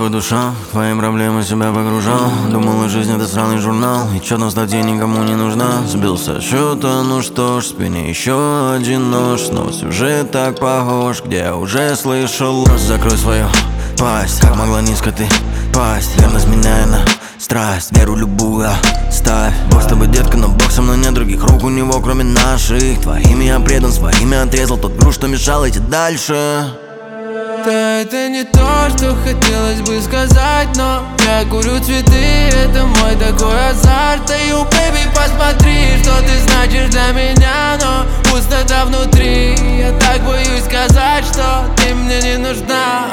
по душам, в твои проблемы себя погружал. Думала, жизнь это сраный журнал, и чё там статья никому не нужна. Сбился счета, ну что ж, в спине еще один нож. Снова сюжет так похож, где я уже слышал ложь. Закрой свою пасть, как могла низко ты пасть. Верность меняя на страсть, веру любую ставь. Бог с тобой, детка, но Бог со мной, нет других рук у него, кроме наших. Твоими я предан, своими отрезал тот груз, что мешал идти дальше. Да, это не то, что хотелось бы сказать, но я курю цветы, это мой такой азарт. Эй, бэйби, посмотри, что ты значишь для меня, но пустота внутри. Я так боюсь сказать, что ты мне не нужна.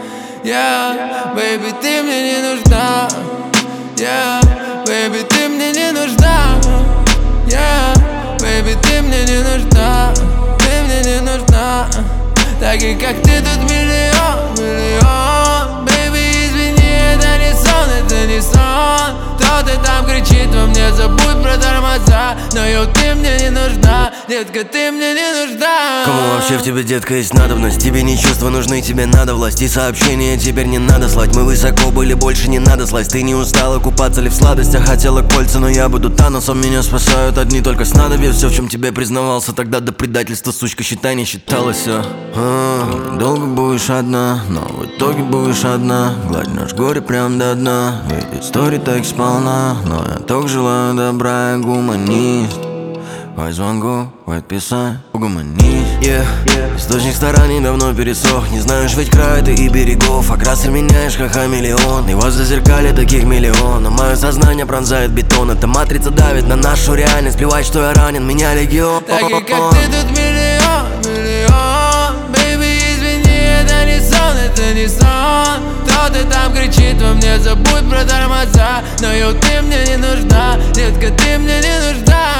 Бэйби, ты мне не нужна. Бэйби, ты мне не нужна. Бэйби, ты мне не нужна. Ты мне не нужна. Таких как ты тут миллион. Бэйби, извини, это не сон, это не сон. Кто-то там кричит во мне, забудь про тормоза. Но ты мне не нужна, детка, ты мне не нужна. Кому вообще в тебе, детка, есть надобность? Тебе не чувства нужны, тебе надо власть. И сообщения теперь не надо слать. Мы высоко были, больше не надо слазь. Ты не устала купаться ли в сладостях? Хотела кольца, но я буду Таносом. Меня спасают одни только снадобья. Все, в чем тебе признавался тогда до предательства, сучка, считай, не считалось все. Долго будешь одна, но в итоге будешь одна. Гладь наш горе прям до дна. Ведь истории так сполна, но я только желаю добра, я гуманист. Хоть звонку, хоть писать, угомонись. Источник стараний давно пересох. Не знаешь ведь края ты и берегов. Окрасы меняешь, как хамелеон. И возле зеркаля таких миллион. Но мое сознание пронзает бетон. Эта матрица давит на нашу реальность. Плевать, что я ранен, меня легион. Таких как ты тут миллион. Бэйби, извини, это не сон, это не сон. Кто-то там кричит во мне, забудь про тормоза. Но ты мне не нужна, детка, ты мне не нужна.